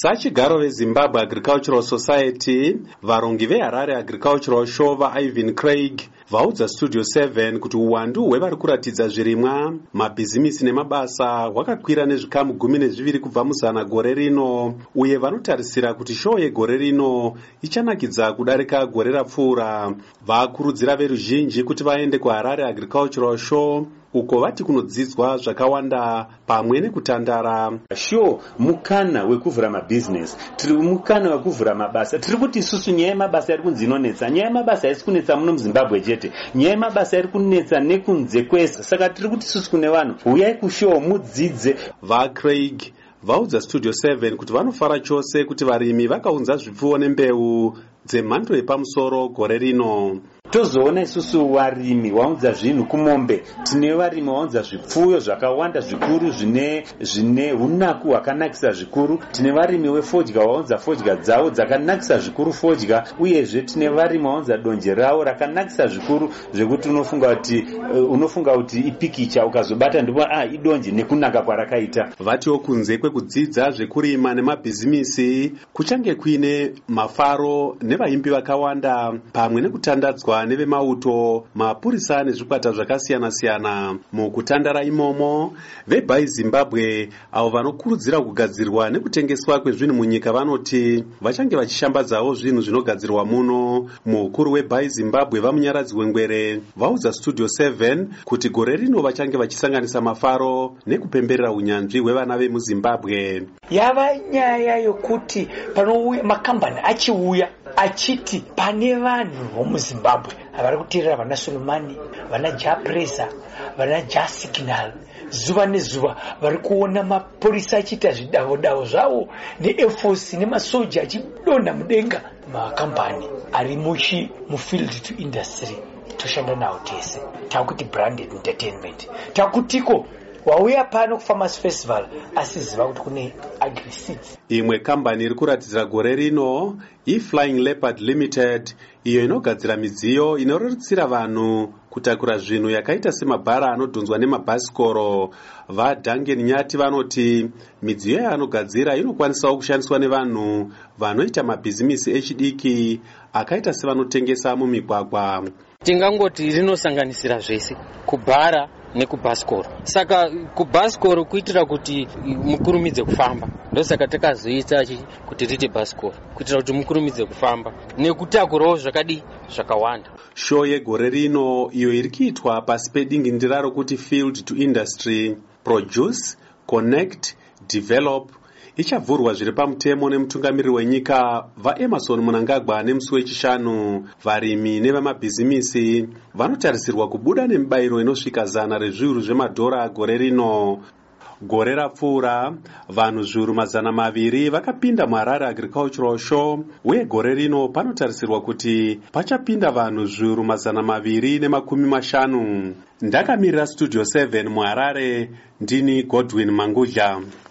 Sachigaro veZimbabwe Agricultural Society, varongi veHarare Agricultural Show vaIvan Craig vaudza Studio 7 kuti uwandu hwevari kuratidza zvirimwa, mabhizimisi nemabasa hwakakwira nezvikamu 12 kubva muzana gore rino, uye vanotarisira kuti show yegore rino ichanakidza kudarika gore rapfuura. Vakurudzira veruzhinji kuti vaende kuHarare Agricultural Show uko vati kunodzidzwa zvakawanda pamwe nekutandara. Show mukana wekuvhura mabusiness, tiri mukana wekuvhura mabasa. Tiri kuti isusu nyaya yemabasa iri kunzi inonetsa. Nyaya yemabasa haisi kunetsa muno muZimbabwe chete. Nyaya yemabasa iri kunetsa nekunze kwese. Saka tiri kuti isusu kune vanhu, uyai kushow mudzidze. VaCraig vaudza Studio 7 kuti vanofara chose kuti varimi vakaunza zvipfuwo nembeu dzemhando yepamusoro gore rino. Tozoona isusu varimi vaunza zvinhu kumombe, tine varimi vaunza zvipfuyo zvakawanda zvikuru zvine unaku hwakanakisa zvikuru. Tine varimi vefodya vaunza fodya dzavo dzakanakisa zvikuru fodya, uyezve tine varimi vaunza donje ravo rakanakisa zvikuru zvekuti unofunga kuti ipikicha ukazobata ndipo idonje nekunaka kwarakaita. Vatiwo kunze kwekudzidza zvekurima nemabhizimisi kuchange kuine mafaro nevaimbi vakawanda pamwe nekutandadzwa nevemauto, mapurisa nezvikwata zvakasiyana-siyana. Mukutandara imomo, veBuy Zimbabwe avo vanokurudzira kugadzirwa nekutengeswa kwezvinhu munyika vanoti vachange vachishambadzawo zvinhu zvinogadzirwa muno. Mukuru weBuy Zimbabwe vamunyaradzi wengwere vaudza Studio 7 kuti gore rino vachange vachisanganisa mafaro nekupemberera unyanzvi hwevana vemuZimbabwe. Yava nyaya yokuti panouya makambani achiuya achiti pane vanhu vomuZimbabwe vari kuteerera vana Solomani, vana Japresa, vana Jasignal, zuva nezuva vari kuona mapurisa achiita zvidavo-davo zvavo neAir Force nemasoja achidonha mudenga. Makambani ari mufield to industry toshanda nawo tese. Takuti branded entertainment, takutiko wauya pano kuFarmers Festival asiziva kuti kune AgriSeeds. Imwe kambani iri kuratidzira gore rino iFlying Leopard Limited, iyo inogadzira midziyo inorerutsira vanhu kutakura zvinhu yakaita semabhara anodhonzwa nemabhasikoro. VaDuncan Nyati vanoti midziyo yaanogadzira inokwanisawo kushandiswa nevanhu vanoita mabhizimisi echidiki akaita sevanotengesa mumigwagwa. Tingangoti rinosanganisira zvese, kubhara nekubhasikoro. Saka kubhasikoro kuitira kuti mukurumidze kufamba, ndosaka takazoita kuti riti bhasikoro, kuitira kuti mukurumidze kufamba nekutakurawo zvakawanda. Show yegore rino iyo iri kuitwa pasi pedingindira rokuti Field to Industry, Produce, Connect, Develop ichavhurwa zviri pamutemo nemutungamiriri wenyika vaEmmerson Mnangagwa nemusi wechishanu. Varimi nevamabhizimisi vanotarisirwa kubuda nemibayiro inosvika $100 gore rino. Gore rapfuura vanhu zviuru 200 vakapinda muHarare Agricultural Show, uye gore rino panotarisirwa kuti pachapinda vanhu zviuru 250. Ndakamirira Studio 7 muHarare, ndini Godwin Mangudya.